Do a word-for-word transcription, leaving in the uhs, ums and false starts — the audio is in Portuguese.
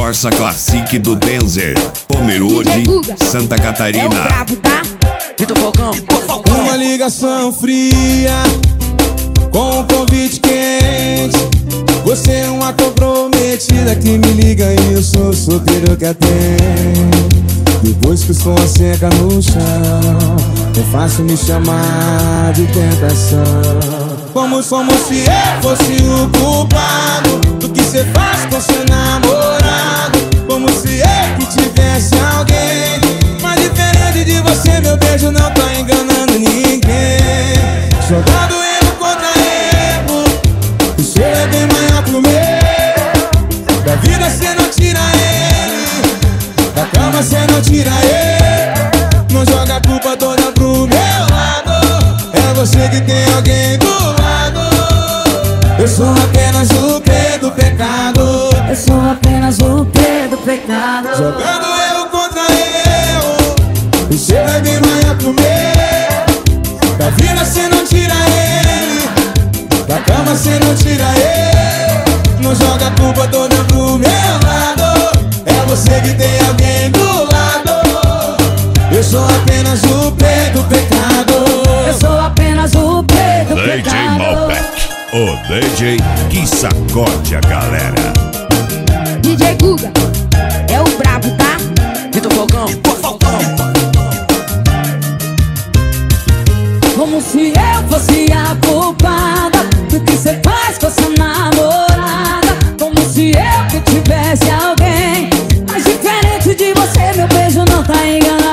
Corsa Classic do Denzer, Pomerode, Santa Catarina. É o brabo, tá? Vitor Falcão. Uma ligação fria com um convite quente. Você é uma comprometida que me liga e eu sou solteiro que atende. Depois que estou a seca no chão, é fácil me chamar de tentação. Como, como se eu fosse o culpado do que cê faz com seu namorado. Como se eu que tivesse alguém. Mas diferente de você, meu beijo não tá enganando ninguém. Jogando erro contra erro, o seu é bem maior que o meu. Da vida cê não tira ele, da cama cê não tira ele. Não joga a culpa toda pro meu lado. É você que tem alguém do lado. Eu sou apenas o P do pecado. Eu sou apenas o P do pecado. Jogando erro contra erro, o seu é bem maior que o meu. Da vida cê não tira ele, da cama cê não tira ele. Não joga a culpa toda pro meu lado. É você que tem alguém do lado. Eu sou apenas o P do pecado. Eu sou apenas o P do D J pecado. Malbec, o D J que sacode a galera. D J Guga é o brabo, tá? Vitor Falcão. Como se eu fosse a culpada do que cê faz com sua namorada. Como se eu que tivesse alguém. Mas diferente de você, meu beijo não tá enganando